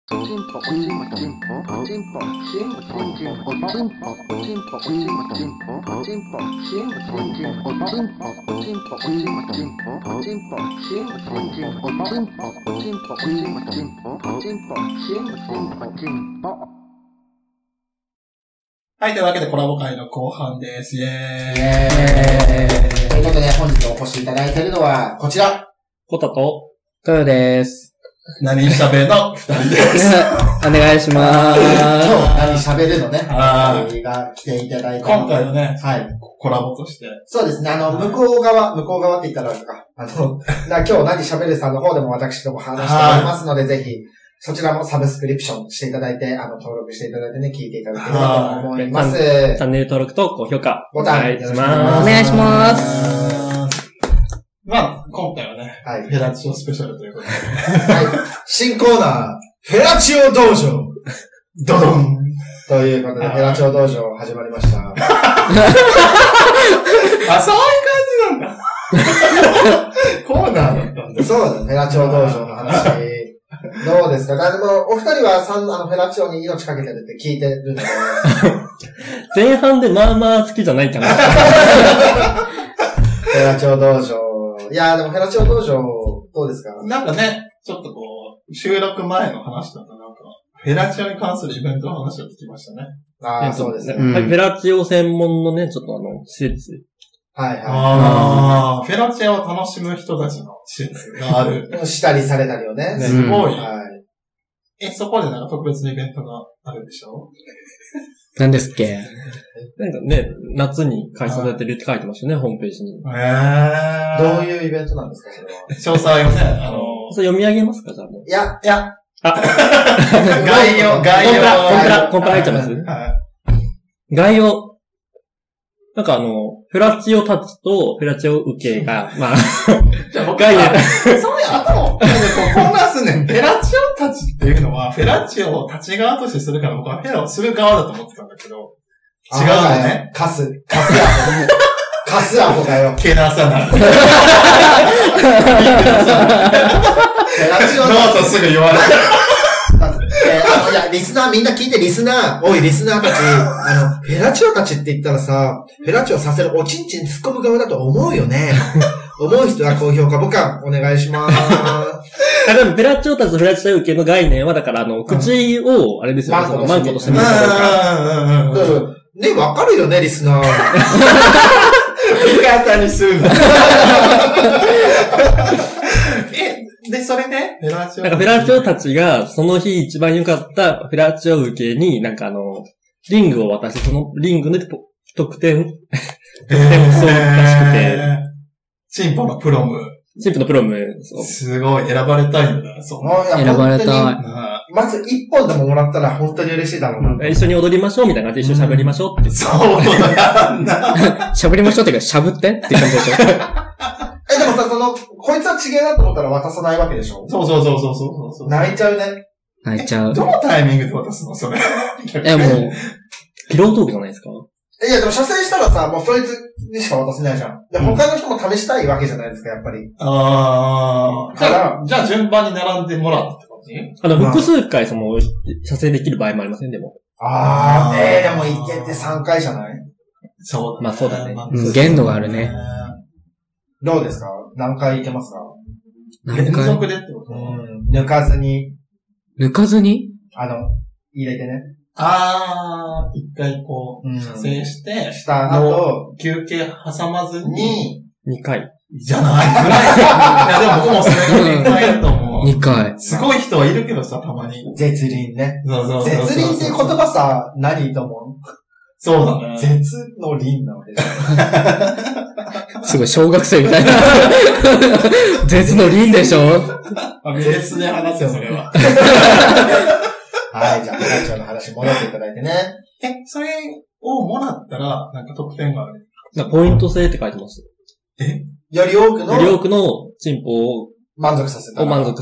はい、というわけでコラボ会の後半です。イェーイ。 ということで本日お越しいただいているのはこちら。 コタとトヨです。 何喋の二人です。 お願いします。 今日何喋るのね。が来ていただいて。 今回のね、 はい。 コラボとして。 そうですね。向こう側って言ったらいいか。今日何喋るさんの方でも私ども話しておりますので、ぜひ、そちらもサブスクリプションしていただいて、登録していただいてね、聞いていただければと思います。チャンネル登録と高評価。 ボタン、お願いします。 お願いします。 まあ、今回はね、はい、フェラチオスペシャルということで。 はい。新コーナー、フェラチオ道場ドドンということで、フェラチオ道場始まりました。 あ、そういう感じなんだ。コーナーだったんだ。 そうだ、フェラチオ道場の話。どうですか？でも、お二人はフェラチオに命かけてるって聞いてるので。 前半でまあまあ好きじゃないかな。フェラチオ道場。いやーでもフェラチオ道場、どうですか？ なんかね、ちょっとこう、収録前の話だとなんか、フェラチオに関するイベントの話を聞きましたね。 ああ、そうですね。 フェラチオ専門のね、ちょっと施設。 はいはい。 ああ、フェラチオを楽しむ人たちの施設がある。 したりされたりよね。 すごい。 はい。 そこでなんか特別なイベントがあるんでしょ？ 何ですっけ？なんかね、夏に開催されてるって書いてましたね、ホームページに。 どういうイベントなんですか、それは。 詳細をね、 それ読み上げますか、じゃあもう。 いや。 概要。 コンプラ入っちゃいます？ はい。 概要。なんかフェラチオたちとフェラチオ受けが、まあ、 じゃあ僕は、そういう頭を、混乱すんねん。フェラチオたちっていうのは、フェラチオを立ち側としてするから、僕はフェラをする側だと思ってたんだけど、違うのね。 カスアホだよ。 けなさない。フェラチオノートすぐ言われる。 いや、リスナーみんな聞いて、リスナーたち、フェラチオたちって言ったらさ、フェラチオさせるおちんちん突っ込む側だと思うよね。思う人は高評価ボタンお願いします。 でもフェラチオたちとフェラチオ受けの概念は、だから口を、あれですよね、マンコとしてみるかどうか。 ね、わかるよね、リスナー。 味方にするの。で、それで、フェラチオ。 なんかフェラチオたちが、その日一番良かったフェラチオ受けに、なんかリングを渡して、そのリングで得点をそうらしくて。 チンポのプロム。 そう。 すごい、選ばれたいよね。そう。 選ばれたい。 まず一本でももらったら本当に嬉しいだろうな。 一緒に踊りましょうみたいな感じで一緒に喋りましょうって。 そうなんだ。 喋りましょうっていうか、しゃぶってって感じでしょ。 でもさ、こいつは違えなと思ったら渡さないわけでしょ？ そう。 泣いちゃうね。 泣いちゃう。 どのタイミングで渡すのそれ。 もう、ピロートークじゃないですか？ いや、でも射精したらさ、もうそいつにしか渡せないじゃん。で、他の人も試したいわけじゃないですか、やっぱり。 じゃあ順番に並んでもらうって感じ？ 複数回射精できる場合もありませんでも。 でもいけて3回じゃない？ そうだね。 まあそうだね。限度があるね。 どうですか？何回いけますか？ 連続でってこと？ 抜かずに入れてね。 一回こう、射精して、 した後、 休憩挟まずに、 2回。 じゃないぐらい。いや、でも僕もそれ2回だと思う。 2回。 すごい人はいるけどさ、たまに。 絶倫ね。 そう。 絶倫って言葉さ、何と思う？ そうだね。 絶の倫なわけじゃん。すごい、小学生みたいな。絶の倫でしょ？ 別で話すよ、それは。 はい、じゃあ、フェラチオの話戻っていただいてね。 それをもらったら、なんか得点がある。 ポイント制って書いてます。 より多くのチンポを満足させた。 のが、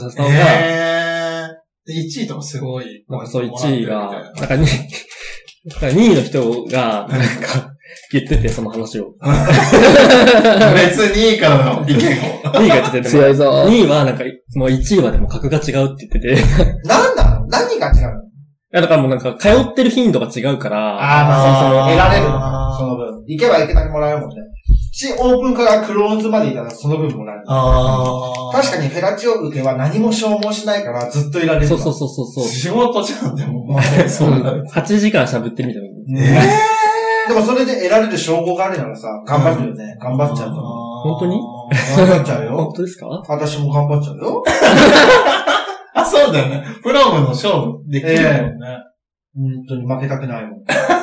1位とかすごい。 なんかそう1位が、なんか2位の人が、なんか、言ってて、その話を。 別に2位からの意見を。 2位が言ってて、強いぞ。2位はなんか、もう1位はでも格が違うって言ってて。 なんなの何が違うの？ いや、だからもうなんか、通ってる頻度が違うから。 その得られるの。その分。行けば行けだけもらえるもんね。オープンからクローズまでいたらその分もらえる。確かにフェラチオ受けは何も消耗しないからずっといられる。 そう。 仕事じゃん、でも。 そう8時間喋ってるみたいな。 でもそれで得られる称号があるならさ、頑張るよね。頑張っちゃうと。 本当に頑張っちゃうよ。 本当ですか？ 私も頑張っちゃうよ。 あ、そうだよね。プロムの勝負できるもんね。 本当に負けたくないもん。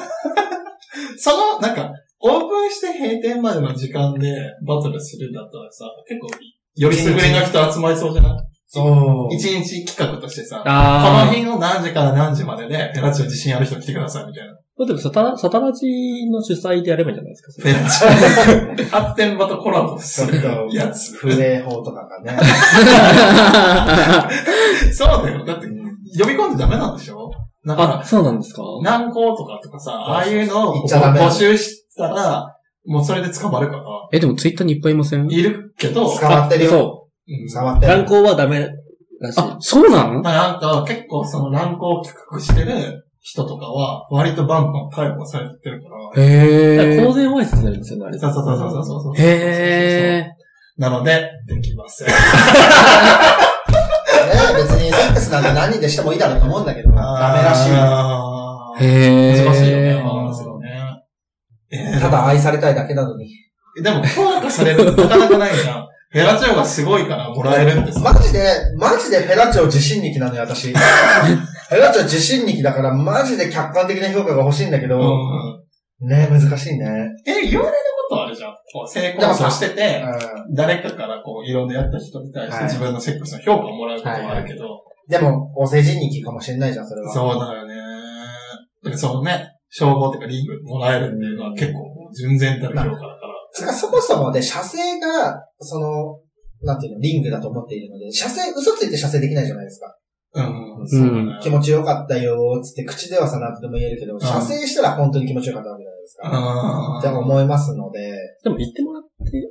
なんか、オープンして閉店までの時間でバトルするんだったらさ、結構、よりすぐりの人集まりそうじゃない？ そう。 一日企画としてさ、この日の何時から何時までで、フェラチオ自信ある人来てくださいみたいな。 でもサタラジの主催でやればいいんじゃないですか？ フェラチオ。発展場とコラボするやつ。 不礼法とかがね。 そうだよ。だって、呼び込んでダメなんでしょ？だから、 そうなんですか？ 難航とかさ、ああいうのを募集したら、もうそれで捕まるから。 でもツイッターにいっぱいいません？ いるけど。 捕まってるよ。 そう。 捕まってる。 難航はダメらしい。 あ、そうなの？ なんか、結構その難航を企画してる人とかは、割とバンバン逮捕されてるから。 へー。 公然わいせつになるんですよね、あれ。 そう。 へー。なので、できません。 別にセックスなんて何人でしてもいいだろうと思うんだけど、ダメらしい。 へー。 難しいよね。 ただ愛されたいだけなのに。 でも、評価されるってなかなかないじゃん。フェラチオがすごいからもらえるんですよ。 マジでフェラチオ自信力なのよ、私。フェラチオ自信力だから、マジで客観的な評価が欲しいんだけど、ね、難しいね。 言われることはあるじゃん。成功さしてて、誰かからいろんなやった人に対して自分のセックスの評価をもらうことはあるけど。 でも、お世辞力かもしれないじゃん、それは。 そうだよね。そのね、称号っていうかリングもらえるっていうのは結構純然たる評価だから。 そもそもで、射精が、なんていうの、リングだと思っているので、嘘ついて射精できないじゃないですか。気持ちよかったよーつって口ではさ、なんとでも言えるけど、射精したら本当に気持ちよかったわけじゃないですか。って思いますので。 でも言ってもらって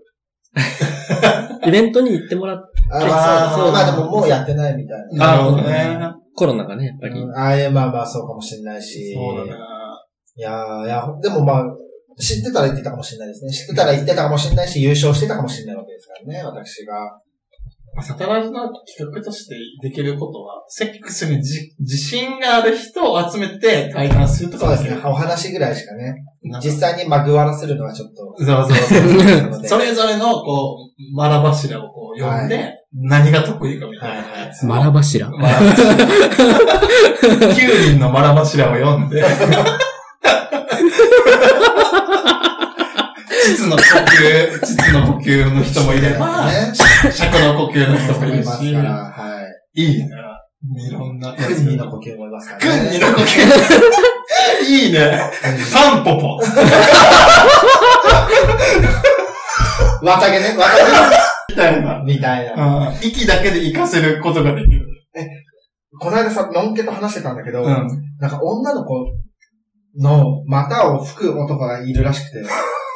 、イベントに行ってもらって。 そう。まあでももうやってないみたいな。 なるほどね。 コロナがね、やっぱり。 まあそうかもしれないし。 そうだね。 いや、でもまあ、知ってたら言ってたかもしれないですね。知ってたら言ってたかもしれないし、優勝してたかもしれないわけですからね、私が。 サタラジの企画としてできることは、セックスに自信がある人を集めて対談するとか。 そうですね。お話ぐらいしかね。実際にまぐわらせるのはちょっと。 そう。それぞれの、マラ柱を読んで、何が得意かみたいなやつ。 マラ柱 ?9 人のマラ柱を読んで、膣の呼吸の人もいれば、尺の呼吸の人もいるし、いいね。いろんな。 軍二の呼吸もいますからね。 軍二の呼吸。いいね。タンポポ。 綿毛ね、みたいな。 息だけで活かせることができる。 この間さ、のんけと話してたんだけど、なんか女の子の股を吹く男がいるらしくて。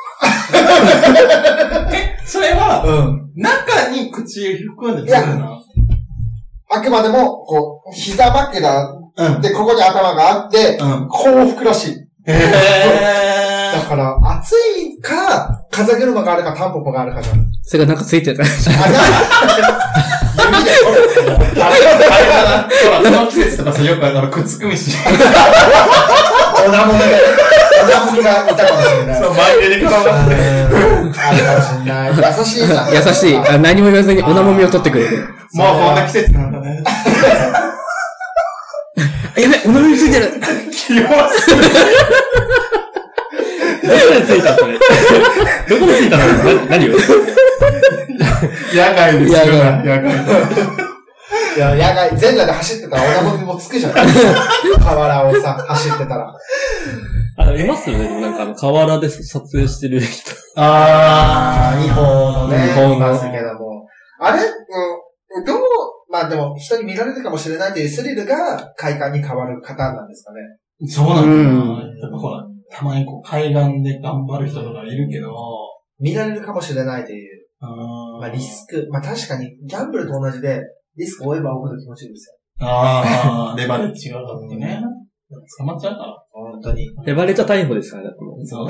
それは、中に口を含んでるの？ あくまでも、膝枕で、ここに頭があって、こう吹くらしい。だから、暑いか、風車があるか、タンポポがあるかじゃん。 それがなんかついてた。指で取れた。あれだな。その季節とかさ、よくくっつくみし。 おなもみがいたかもしれない。 そう、眉毛に絡まって。 あるかもしれない。優しいじゃん。 優しい。何も言わずにおなもみを取ってくれる。 もうこんな季節なんだね。 やべ、おなもみついてる。 気弱すぎる。 どこでついたそれ。どこでついたの？何を？ 野外ですよ。 いや、野外、全裸で走ってたらおなもみもつくじゃん。河原をさ、走ってたら。 いますよね。なんか河原で撮影してる人。 日本のね。いますけども。あれまあでも、人に見られるかもしれないというスリルが快感に変わる方なんですかね。 そうなんだ。やっぱほら、たまに海岸で頑張る人とかいるけど、 見られるかもしれないという。まあリスク。まあ確かに、ギャンブルと同じで、リスクを負えば負うほど気持ちいいですレバレッジがあってね。捕まっちゃうから。 本当に。 レバレッジは逮捕ですからね。 そう。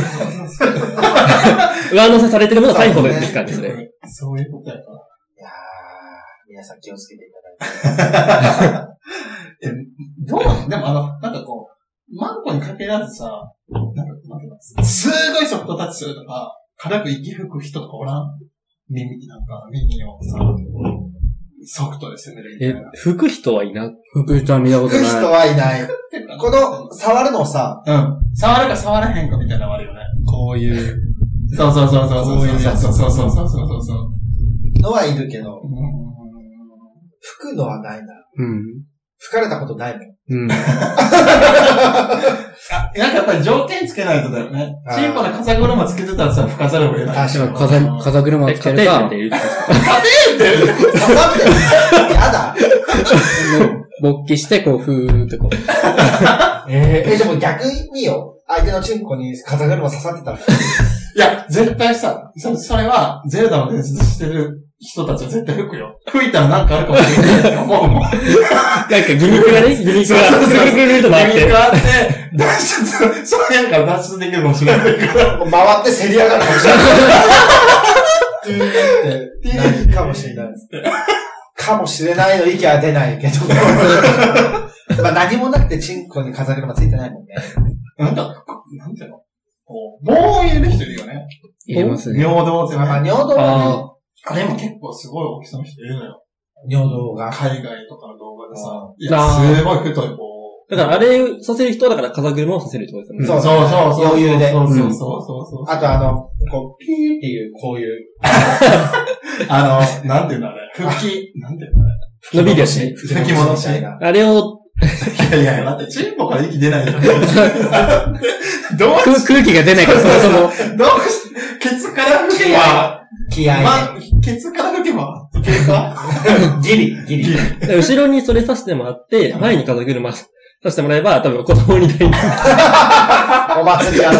上乗せされてるものは逮捕ですからね、それ。 そういうことやから。 いやー、皆さん気をつけていただいて。 どうでもなんかこう、マンコにかけられてさ、すごいソフトタッチするとか、軽く息吹く人とかおらん？耳をさ、ソフトで攻めるみたいな。 吹く人はいな吹く人は見たことない。 吹く人はいない。この、触るのさ、 触るか触らへんかみたいなのあるよね。 こういう。 そう。こういうやつ。そう。 のはいるけど、吹くのはないな。吹かれたことないもん。 なんかやっぱり条件つけないとだよね。チンポの風車つけてたらさ、吹かざるを得ない。 確かに。 風車をつけるか。 家庭って刺さってる。やだ。 勃起して、こう、ふーってこう。 でも逆によ。相手のチンコに風車刺さってたら。 いや、絶対さ、それは、ゼルダの伝説してる人たちは絶対吹くよ。吹いたらなんかあるかもしれないって思うもん。なんかギミックがね、ギミックがあって。 脱出、そうやから脱出できるかもしれないから。 回って競り上がるかもしれない。って何かもしれないです。かもしれないの息は出ないけど。まあ何もなくてチンコに風車ついてないもんね。 なんていうの棒を入れる人いるよね。 入れますね。 尿道ってね。 尿道はね。 あれも結構すごい大きさの人いるのよ。 尿道が。 海外とかの動画でさ。いや、すごい太い棒。 だからあれさせる人はだから風車をさせる人ですよね。 そう。余裕で。 そう。 あとこう、ピーっていう、こういう。 なんていうんだあれ。なんていうんだあれ。 伸びるやつね。 吹き戻し。 あれを、 いや、待って、チンポから息出ないよ。 空気が出ないから、そもそも。 ケツから吹けば。 気合ケツから吹けばいけるかギリ。 後ろにそれさせてもらって、前に風車させてもらえば、多分子供に大お祭りやろ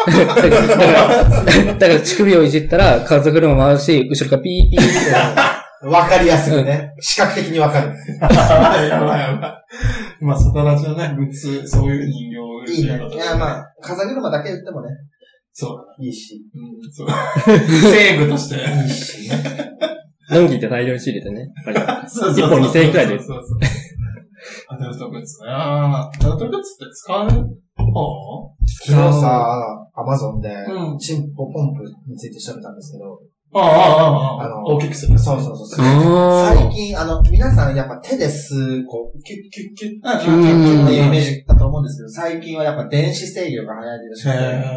う。 だから乳首をいじったら、風車回るし、後ろからピーピーって。 わかりやすくね。視覚的にわかる。 やばい。まあ、サタラジはね、グッズ、そういう人形を売る。 いいね。いや、まあ、風車だけ売ってもね。 そうだね。いいし。 そう。セーブとして。 いいし。 ドンキって大量に仕入れてね。やっぱり。 そう 1本2000円くらいで。 そう。アダルトグッズね。アダルトグッズって使う方？ 昨日さ、アマゾンで、チンポポンプについて調べたんですけど、 大きくする。 そう。最近、皆さんやっぱ手で吸う、こう、キュッキュッキュッ、キュッキュッっていうイメージだと思うんですけど、最近はやっぱ電子制御が流行ってるし、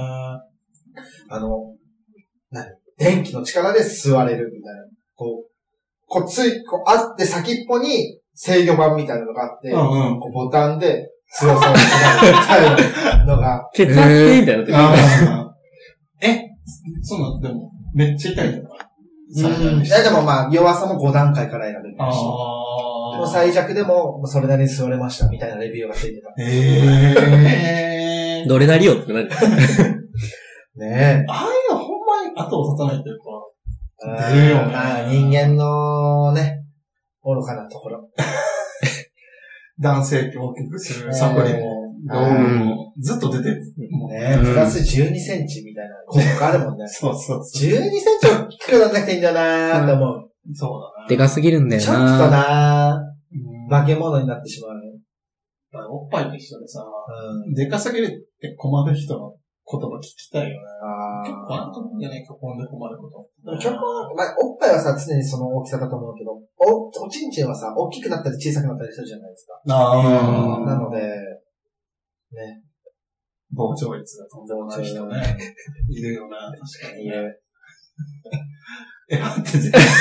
電気の力で吸われるみたいな。こうあって先っぽに制御盤みたいなのがあって、こうボタンで強さを決めるみたいなのが。 血圧計みたいなのそうなんでも、めっちゃ痛いのかでもまあ、弱さも5段階から選べるし。でも最弱でも、それなりに座れましたみたいなレビューがついてた。 どれなりよってなる。 ねえ。 ああいうのほんまに後を絶たないっていうか。 出るよな。人間のね、愚かなところ。 男性器を大きくするサプリも、道具も、ずっと出てる。 ねプラス12センチみたいな効果あるもんね。 そう。 12センチ大きくなんなくていいんだよなーって思う。 そうだな。 でかすぎるんだよな。 ちょっとな化け物になってしまうね。 おっぱいと一緒でさ、でかすぎるって困る人の言葉聞きたいよね。結構あんたんじゃね、虚婚で困ること。 虚婚、まあ、おっぱいはさ、常にその大きさだと思うけど、おちんちんはさ、大きくなったり小さくなったりするじゃないですか。なので、ね。 膨張率がとんでもない人ね。いるよな、確かに。 いる。 待って、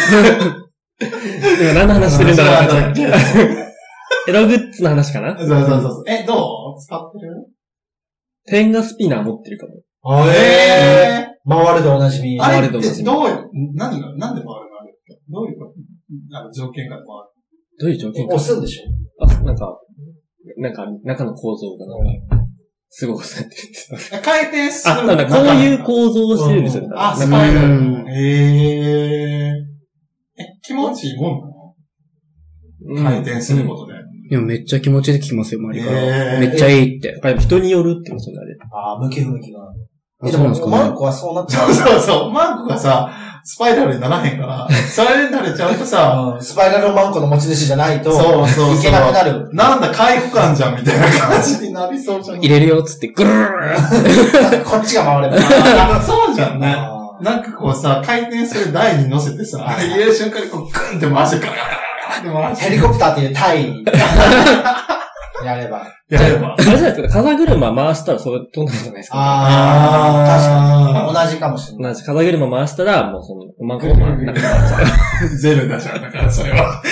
今何の話してるんだろうエログッズの話かな？ そう。どう使ってる？ ペンガスピナー持ってるかも。 回るでおなじみ。 あれってなんで回るの？あれってどういう条件が回る？ どういう条件か？ 押すんでしょ？ なんか、中の構造がすごくされてる。 回転する。 こういう構造をしてるんですよ。 スパイラル。気持ちいいもんなの？回転することで。 いや、めっちゃ気持ちで聞きますよ、周りから。 へーめっちゃいいって。 人によるってことになる。 向き不向きが。 あそうなんですかねマンコはそうなっちゃそうそうそう。マンコがさ、スパイラルにならへんから、それになれちゃうとさ、 う。スパイラルマンコの持ち主じゃないと、 そうそうそう。 いけなくなる。 なんだ、回復感じゃん、みたいな感じになりそうじゃん。 入れるよ、つって、ぐるーこっちが回れる。 そうじゃんね。 あーなんかこうさ、回転する台に乗せてさ、入れる瞬間にこう、グンって回してガラガラガラガラって回して。 ヘリコプターっていうタイに、やれば。 やれば。 あれじゃないですか、風車回したらそれと同じじゃないですか。 あ確かに。同じかもしれない。 同じ風車回したら、もうその、マンコが回らなくなっちゃう。 ゼルダじゃん、だからそれは。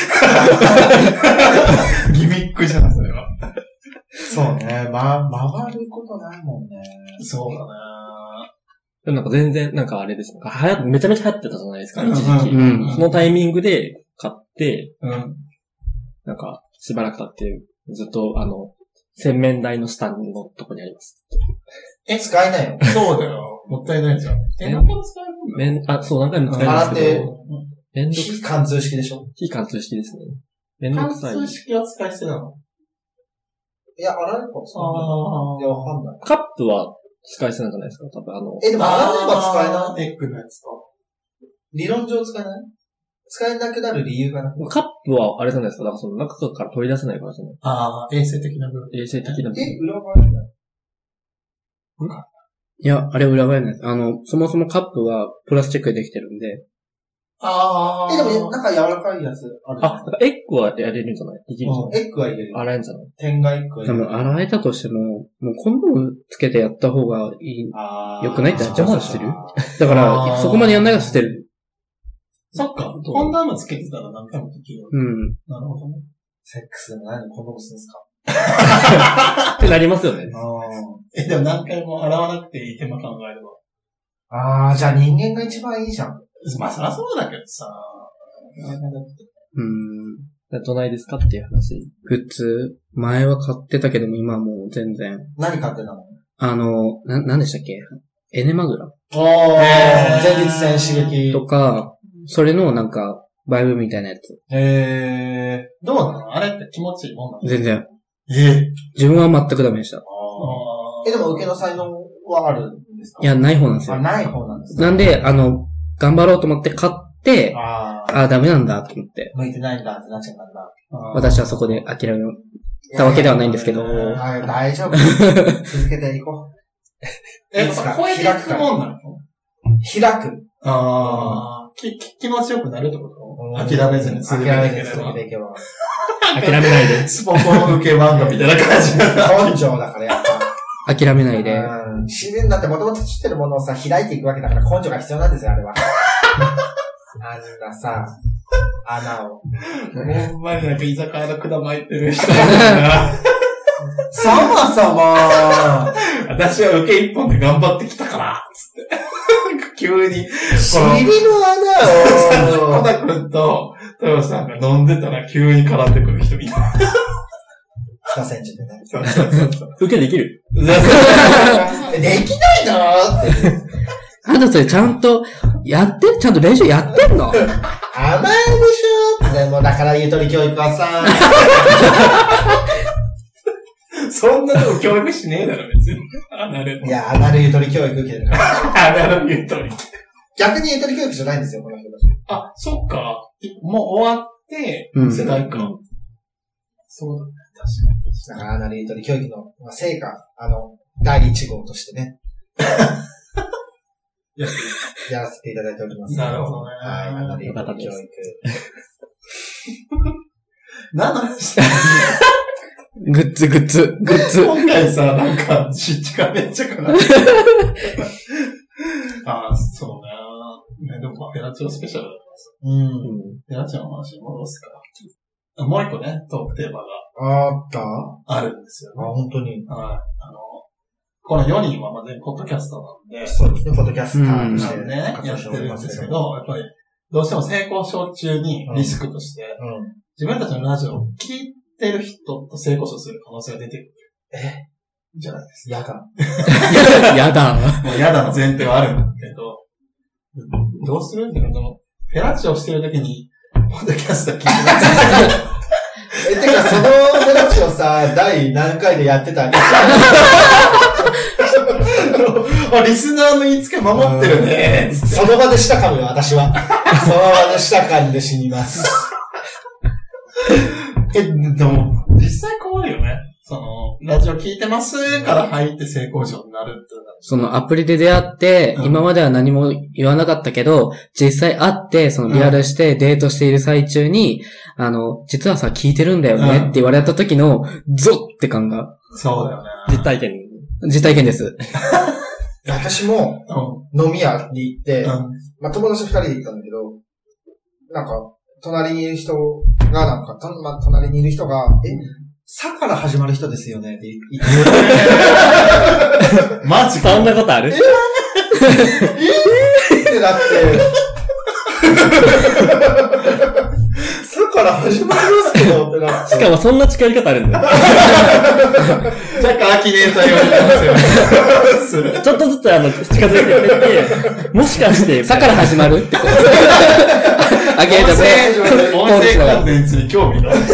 ギミックじゃん、それは。 そうね。回ることないもんね。 そうだね。 でもなんか全然、なんかあれですね。めちゃめちゃ流行ってたじゃないですか、一時期。 うんそのタイミングで買って、 うん。 なんか、しばらく経って、ずっと、洗面台の下のとこにあります。 使えないよ。 そうだよ。もったいないじゃん。何回も使えるんだよ。 そう、何回も使えるんですけど、めんどく非貫通式でしょ？ 非貫通式ですね。めんど貫くさい。 通式は使い捨てなの？ いや、洗えるかもしれない。いや、わかんない。 カップは使い捨てなんじゃないですか、多分でも洗えば使えない。 エッグのやつか。 理論上使えない？使えなくなる理由がなくカップはあれじゃないですか、だからその中から取り出せないから、その、 衛生的な部分。 衛生的な部分。 裏返りない？ いや、あれ裏返らない。そもそもカップはプラスチックでできてるんで。 でも、なんか柔らかいやつある。 なんかエッグはやれるんじゃないできるんじゃないエッグは入れる。 洗えるんじゃない天外エッグは入れる。 多分、洗えたとしても、もうコンドームつけてやった方がいい。良くないってなっちゃうからしてるだから、そこまでやんないから捨てる。 そっか。コンドームつけてたら何回もできる。 うん。 なるほどね。 セックスでも何コンドームするんですか？ ってなりますよね。 でも何回も洗わなくていい手間考えれば。 じゃあ人間が一番いいじゃん。 まあそりゃそうだけどさ。 うん。 どないですかっていう話。 グッズ、前は買ってたけども、今はもう全然。 何買ってたの？ 何でしたっけ？エネマグラ前立腺刺激。 とか、それのなんか、バイブみたいなやつ。 どうなのあれって気持ちいいもんなの？ 全然。 え自分は全くダメでした。 でも受けの才能はあるんですか？ いや、ない方なんですよ。 ない方なんですか？ なんで、頑張ろうと思って買って、ダメなんだと思って。 向いてないんだってなっちゃったんだ。 私はそこで諦めたわけではないんですけど。 大丈夫。続けていこう。 いつか声開くもんなの？ 開く。 気持ちよくなるってこと？諦めずに続けていけば。 諦めないで。 スポコン受け漫画みたいな感じ根性だからやっぱ。 諦めないで。 自然だってもともと知ってるものをさ、開いていくわけだから根性が必要なんですよ、あれは。あんなさ、穴を。 ほんまになんか居酒屋の管巻いてる人そもそも私は受け一本で頑張ってきたからつって。急に。 尻の穴を。 小田くんと豊さんが飲んでたら急に絡んでくる人みたいな。 北千住でね。 受けできる？ できないのって。 あんたそれちゃんと、ちゃんと練習やってんの？ 甘えでしょでもだからゆとり教育はさ。 そんなとこ教育しねえだろ、別に。 いや、アナルゆとり教育受けてるから。 アナルゆとり。 逆にゆとり教育じゃないんですよ、この人たち。 そっか。もう終わって、世代か。そうだね、確かに。 だからアナルゆとり教育の成果、第1号としてね。やらせていただいております。 なるほどね。 はい、アナルゆとり教育。 何の話グッズ。 今回さ、なんか、湿地がめっちゃくなって。そうね。でも、フェラチオスペシャルだからさ。フェラチオの話に戻すから。もう一個ね、トークテーマがあるんですよね。 本当に。 この4人はまあ全部ポッドキャストなんで。 そうですね、ポッドキャスターとしてね、やってるんですけど、やっぱり、どうしても成功症中にリスクとして、自分たちのラジオを聞いてる人と成功症する可能性が出てくる。じゃないですか。 やだ。 やだ。 もうやだの前提はあるんだけど、どうするんだろうフェラチオしてる時に、ポッドキャスト聞いてますてか、そのフェラチオさ、第何回でやってたリスナーの言いつけ守ってるね。 その場でしたかもよ、私は。その場でしたかんで死にます。 でも、実際怖いよね。ラジオ聞いてますから入って性交渉になるって。 そのアプリで出会って、今までは何も言わなかったけど、実際会って、そのリアルしてデートしている最中に、実はさ、聞いてるんだよねって言われた時の、ゾッって感が。 そうだよね。 実体験です。 私も、飲み屋に行って、まあ、友達2人で行ったんだけど、なんか、隣にいる人が、隣にいる人が、さから始まる人ですよねって言って。 マジか。 そんなことある？ ってなって。さから始まりますけどってなって。 しかもそんな近い方あるんだよ。 若干アキネーター言われてますよ。 ちょっとずつ近づいていって、もしかして、 さから始まるってこと。あげる音声コンテンツに興味がある。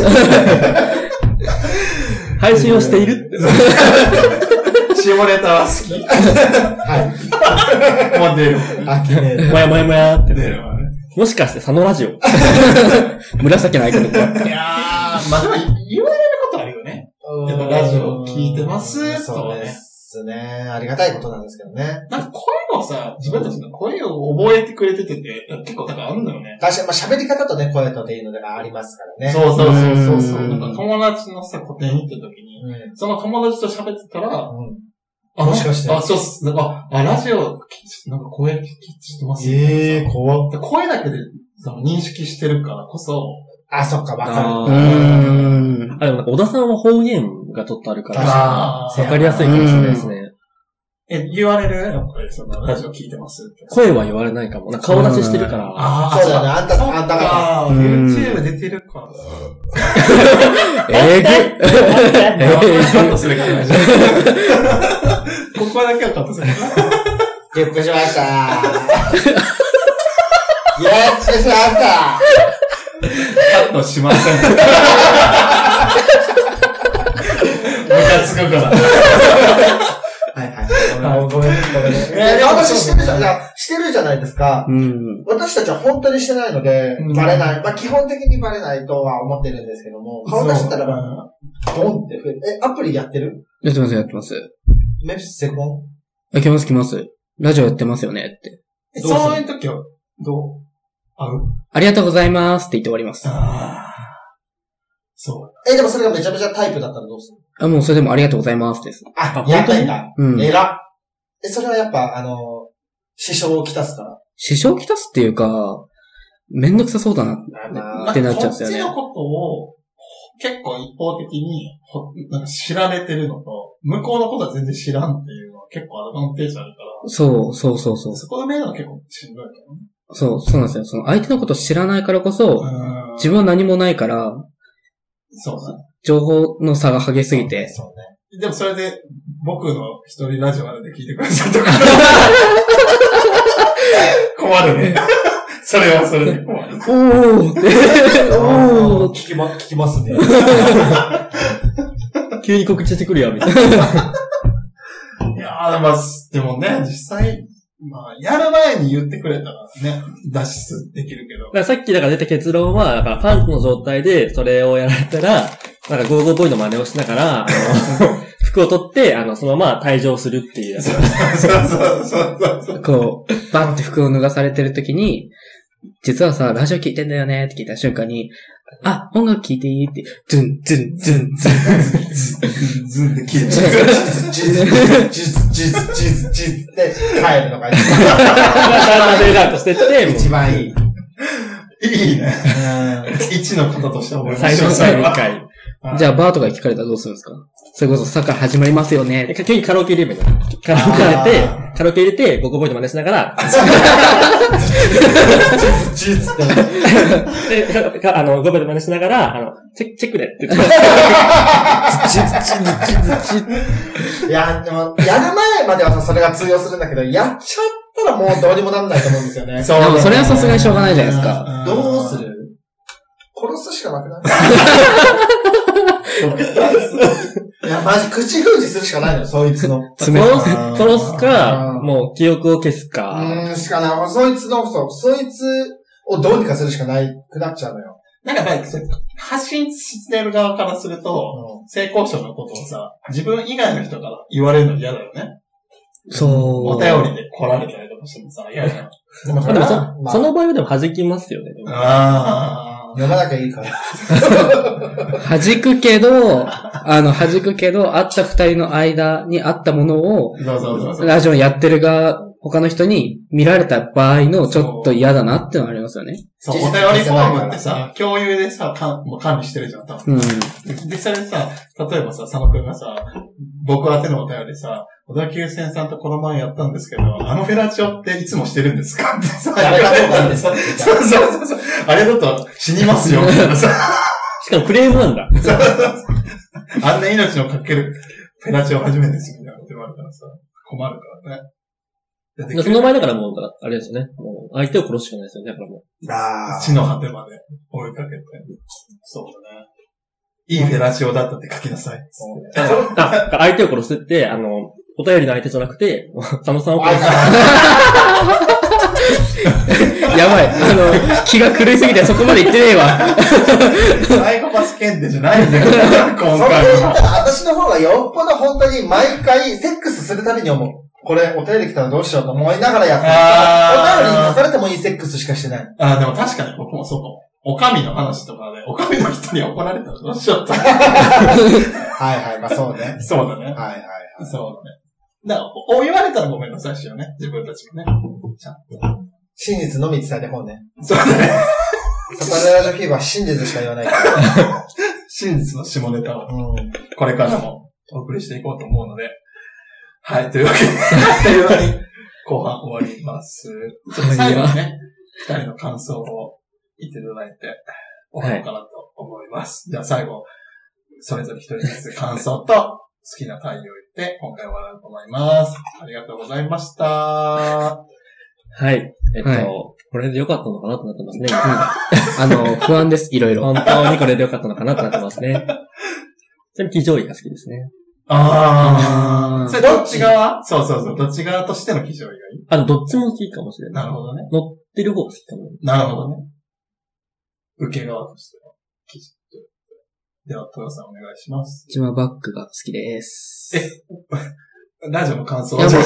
配信をしているって。 下ネタは好き。はい。もう出る。 アキネーター。 もやもやもやって出るわね。 もしかして佐野ラジオ紫のアイコンとか。 いやー、まあでも言われることあるよね。やっぱラジオ聞いてますそうですね。ありがたいことなんですけどね。 なんか声をさ、自分たちの声を覚えてくれてて、結構なんかあるんだよね。 確かに、まあ喋り方とね、声とっていうのがありますからね。 そう。なんか友達のさ、個展行った時に、その友達と喋ってたら、 もしかして。 そうっす。ラジオ、なんか声聞いてますよ。 怖っ。 声だけで認識してるからこそ、 そっか、わかる。 でもなんか小田さんは方言がちょっとあるから、わかりやすいかもしれないですね。 言われるやっぱりラジオ聞いてますって。 声は言われないかも。なんか顔出ししてるから。 そうだね。あんたが。 YouTube 出てるから。カットするから。ここだけはカットする。 ゲップしました。ゲップしました。 カットしません。ムカつくから。ごめんね。私してるじゃないですか。私たちは本当にしてないので、バレない。まあ基本的にバレないとは思ってるんですけども、顔出したら、ドンって増えて。アプリやってる？ やってます。 メプスセコン？ 来ます。ラジオやってますよねって。 そういう時は、どう？ ありがとうございますって言って終わります。 そう。 でもそれがめちゃめちゃタイプだったらどうする？ もうそれでもありがとうございますです。 やったんだ。 えら。それはやっぱ、支障をきたすから。 支障をきたすっていうか、めんどくさそうだなってなっちゃうんですよね。 こっちのことを、結構一方的になんか知られてるのと、向こうのことは全然知らんっていうのは結構アドバンテージあるから。 そう。そこで見るのは結構しんどいけどね。 そうなんですよ。その相手のことを知らないからこそ、自分は何もないから、 そうだ。 情報の差が激しすぎて。 そうね。でもそれで、僕の一人ラジオまで聞いてくださったから。困るね。それはそれで困る。 聞きますね。 急に告知してくるよ、みたいな。 いやー、でもね、実際、やる前に言ってくれたらね、脱出できるけど。 だからさっき出た結論は、だからパンツの状態でそれをやられたら、なんかゴーゴーボーイの真似をしながら、服を取って、そのまま退場するっていう。 そう。 こう、バンって服を脱がされてる時に、実はさ、ラジオ聞いてんだよねって聞いた瞬間に、音楽聞いていいって、ズンって切れちゃう。ジズって帰るのが一番いい。 いいね。1の方として思いました。最後回。 じゃあ、バーとか聞かれたらどうするんですか？それこそ、サッカー始まりますよね。 急にカラオケ入れればいいの？カラオケ入れて、ゴゴボイの真似しながら、 ジズって。 ゴゴボイの真似しながら、チェックでって言って。 いや、でも、やる前まではさ、それが通用するんだけど、やっちゃったらもうどうにもなんないと思うんですよね。 そう。でもそれはさすがにしょうがないじゃないですか。 どうする？殺すしかなくない？ いや、マジ口封じするしかないのよ、そいつの。 殺すか、もう記憶を消すか。 しかない。そいつをどうにかするしかないくなっちゃうのよ。 なんかやっぱり、発信してる側からすると、性交渉のことをさ、自分以外の人から言われるの嫌だよね。 そう。 お便りで来られたりとかしてもさ、嫌じゃん。 でもその場合はでも弾きますよね。 読まなきゃいいから。 弾くけど、会った二人の間にあったものを、ラジオやってる側、他の人に見られた場合のちょっと嫌だなってのはありますよね。 そう、お便りフォームってさ、共有でさ、もう管理してるじゃん、多分。で、それさ、例えばさ、佐野くんがさ、僕宛てのお便りさ、小田急線さんとこの前やったんですけど、あのフェラチオっていつもしてるんですかってさ、 やめた方がいいんですかそう。あれだと死にますよ、みたいなさ。 しかもクレームなんだ。 あんな命のかけるフェラチオ初めてですよ、みたいなこと言われたらさ、困るからね。 その場合だからもう、あれですよね。もう相手を殺すしかないですよね。だからもう。 地の果てまで追いかけて。そうだね。いいフェラチオだったって書きなさい。 相手を殺すって、お便りの相手じゃなくて、佐野さんを殺す。 やばい。気が狂いすぎてそこまで言ってねえわ。 サイコパス検定じゃないんだよ、今回は。私の方がよっぽど本当に毎回セックスするたびに思う。これ、お便り来たらどうしようと思いながらやってる。お便りに書かれてもいいセックスしかしてない。 でも確かに僕もそうかも。おかみの話とかで、おかみの人に怒られたらどうしようって。 はい、まあそうね。 そうだね。 はい。 そうだね。だから、言われたらごめんなさいしようね。自分たちもね。ちゃんと。 真実のみ伝えてこうね。 そうだね。 サタデーラジオフィーバー真実しか言わないから。 真実の下ネタを、これからもお送りしていこうと思うので。はい、というわけで、後半終わります。最後にね、二人の感想を言っていただいて、終わろうかなと思います。じゃあ最後、それぞれ一人ずつ感想と好きな回を言って、今回は終わろうと思います。ありがとうございました。 はい。これで良かったのかなとなってますね。 不安です、いろいろ。 本当にこれで良かったのかなとなってますね。ちなみに、騎乗位が好きですね。 それどっち側？そう。どっち側としての騎乗位がいい？ どっちも好きかもしれない。 なるほどね。 乗ってる方が好きかも。 なるほどね。受け側としての騎乗位。では、豊さんお願いします。 うちはバックが好きです。 ラジオの感想いや、さっ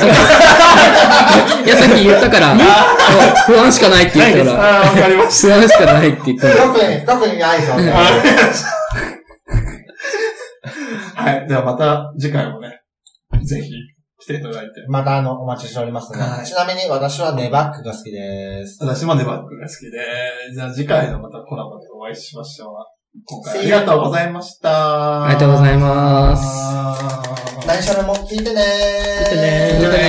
き言ったから、不安しかないって言ったから。 わかりました。 不安しかないって言ったから。 特にないですよね。 はい。ではまた次回もね、ぜひ来ていただいて。 またお待ちしておりますね。ちなみに私はネバックが好きです。 私もネバックが好きで、じゃあ次回のまたコラボでお会いしましょう。今回ありがとうございました。 ありがとうございます。 何しゃべも聞いてねー。 聞いてねー。